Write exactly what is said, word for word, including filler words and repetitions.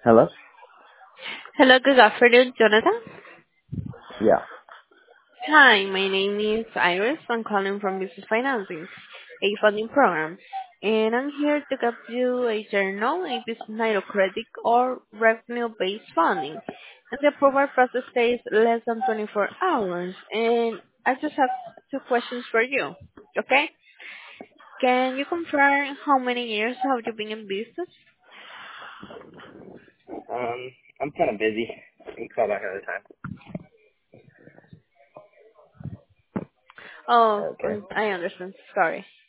Hello? Hello, good afternoon, Jonathan. Yeah. Hi, my name is Iris. I'm calling from Business Financing, a funding program, and I'm here to give you a journal, a business line of credit or revenue-based funding. And the approval process takes less than twenty-four hours. And I just have two questions for you. Okay? Can you confirm how many years have you been in business? Um, I'm kind of busy. You can call back another time. Oh, Okay. I understand. Sorry.